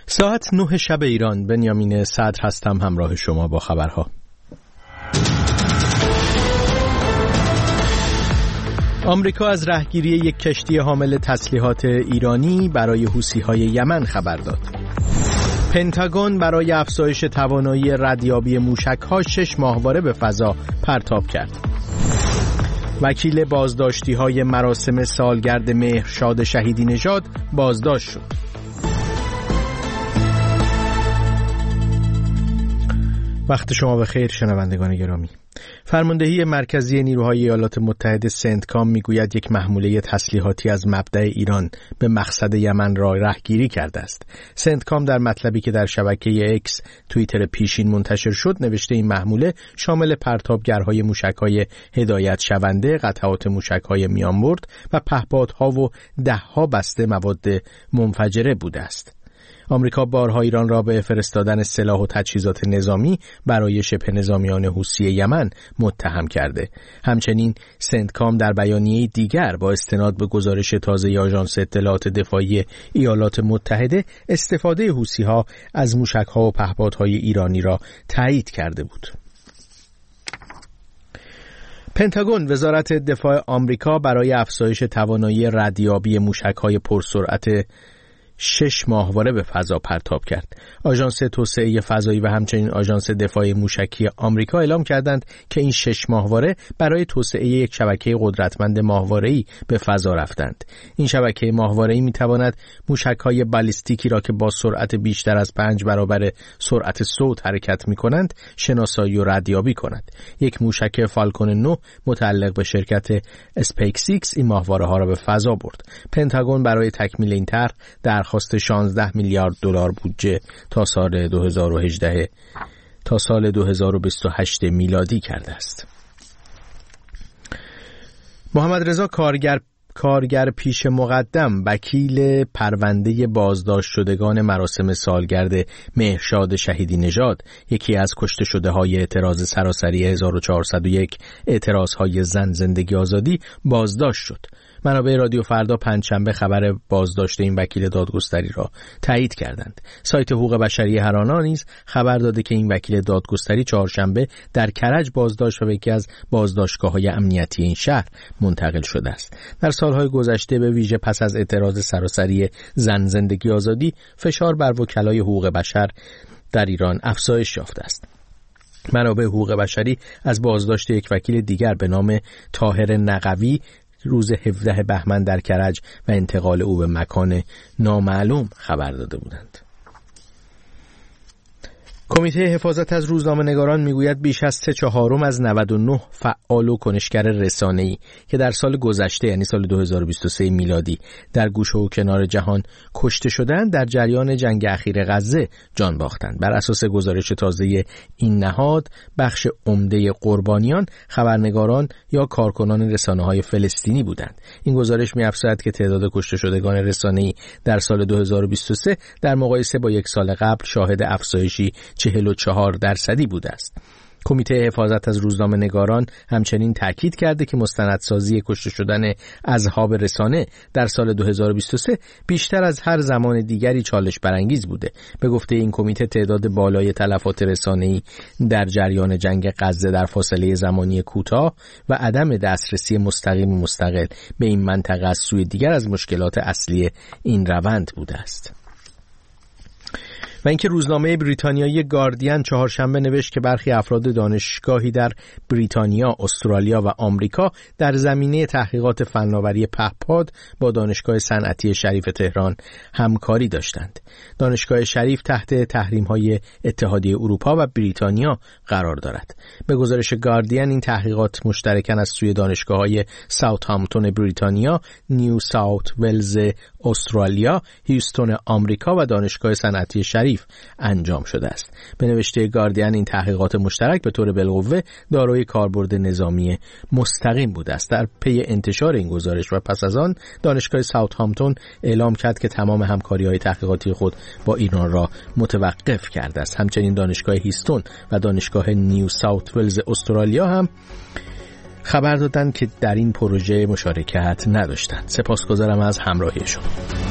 ساعت 9 شب ایران. بنیامین صدر هستم همراه شما با خبرها. آمریکا از رهگیری یک کشتی حامل تسلیحات ایرانی برای حوثی‌های یمن خبر داد. پنتاگون برای افزایش توانایی ردیابی موشک‌ها 6 ماهواره به فضا پرتاب کرد. وکیل بازداشتی‌های مراسم سالگرد مهرشاد شهیدی نژاد بازداشت شد. وقت شما بخیر شنوندگان گرامی. فرماندهی مرکزی نیروهای ایالات متحده سنتکام میگوید یک محموله تسلیحاتی از مبدأ ایران به مقصد یمن را رهگیری کرده است. سنتکام در مطلبی که در شبکه اکس توییتر پیشین منتشر شد نوشته این محموله شامل پرتابگرهای موشک‌های هدایت شونده، قطعات موشک‌های میانبرد و پهپادها و ده‌ها بسته مواد منفجره بوده است. آمریکا بارها ایران را به فرستادن سلاح و تجهیزات نظامی برای شبه نظامیان حوثی یمن متهم کرده. همچنین سنتکام در بیانیه دیگر با استناد به گزارش تازه آژانس اطلاعات دفاعی ایالات متحده استفاده حوثی‌ها از موشک‌ها و پهپادهای ایرانی را تایید کرده بود. پنتاگون وزارت دفاع آمریکا برای افزایش توانایی ردیابی موشک‌های پرسرعت 6 ماهواره به فضا پرتاب کرد. آژانس توسعه فضایی و همچنین آژانس دفاع موشکی آمریکا اعلام کردند که این 6 ماهواره برای توسعه یک شبکه قدرتمند ماهواره‌ای به فضا رفتند. این شبکه ماهواره‌ای می‌تواند موشک‌های بالیستیکی را که با سرعت بیشتر از 5 برابر سرعت صوت حرکت می‌کنند شناسایی و ردیابی کند. یک موشک فالکون 9 متعلق به شرکت اسپیس ایکس این ماهواره‌ها را به فضا برد. پنتاگون برای تکمیل این طرح درخواست 16 میلیارد دلار بودجه تا سال 2018 تا سال 2028 میلادی کرده است. محمد رضا کارگر پیش مقدم وکیل پرونده بازداشت شدگان مراسم سالگرد مهرشاد شهیدی نژاد، یکی از کشته شده های اعتراض سراسری 1401 اعتراض های زن زندگی آزادی بازداشت شد. منابع رادیو فردا پنجشنبه خبر بازداشت این وکیل دادگستری را تایید کردند. سایت حقوق بشری هرانا نیز خبر داده که این وکیل دادگستری چهارشنبه در کرج بازداشت و به یکی از بازداشتگاه‌های امنیتی این شهر منتقل شده است. در سالهای گذشته به ویژه پس از اعتراض سراسری زن زندگی آزادی فشار بر وکلای حقوق بشر در ایران افزایش یافته است. منابع حقوق بشری از بازداشت یک وکیل دیگر به نام طاهر نقوی روز 17 بهمن در کرج و انتقال او به مکان نامعلوم خبر داده بودند. کمیته حفاظت از روزنامه‌نگاران میگوید بیش از 3/4 از 99 فعال و کنشگر رسانه‌ای که در سال گذشته یعنی سال 2023 میلادی در گوشه و کنار جهان کشته شدند در جریان جنگ اخیر غزه جان باختند. بر اساس گزارش تازه این نهاد بخش عمده قربانیان خبرنگاران یا کارکنان رسانه‌های فلسطینی بودند. این گزارش می‌افزاید که تعداد کشته شدگان رسانه‌ای در سال 2023 در مقایسه با یک سال قبل شاهد افزایشی 44% بوده است. کمیته حفاظت از روزنامه‌نگاران همچنین تاکید کرده که مستندسازی کشته شدن اصحاب رسانه در سال 2023 بیشتر از هر زمان دیگری چالش برانگیز بوده. به گفته این کمیته تعداد بالای تلفات رسانه‌ای در جریان جنگ غزه در فاصله زمانی کوتاه و عدم دسترسی مستقیم و مستقل به این منطقه از سوی دیگر از مشکلات اصلی این روند بوده است. و اینکه روزنامه بریتانیایی گاردین چهارشنبه نوشت که برخی افراد دانشگاهی در بریتانیا، استرالیا و آمریکا در زمینه تحقیقات فناوری پهپاد با دانشگاه صنعتی شریف تهران همکاری داشتند. دانشگاه شریف تحت تحریم‌های اتحادیه اروپا و بریتانیا قرار دارد. به گزارش گاردین این تحقیقات مشترکاً از سوی دانشگاه‌های ساوثهامپتون بریتانیا، نیو ساوت ولز استرالیا، هیوستون آمریکا و دانشگاه صنعتی شریف انجام شده است. به نوشته گاردین این تحقیقات مشترک به طور بالقوه دارای کاربرد نظامی مستقیم بوده است. در پی انتشار این گزارش و پس از آن دانشگاه ساوثهامپتون اعلام کرد که تمام همکاری‌های تحقیقاتی خود با ایران را متوقف کرده است. همچنین دانشگاه هیوستون و دانشگاه نیو ساوت ولز استرالیا هم خبر دادند که در این پروژه مشارکت نداشتند. سپاسگزارم از همراهی شما.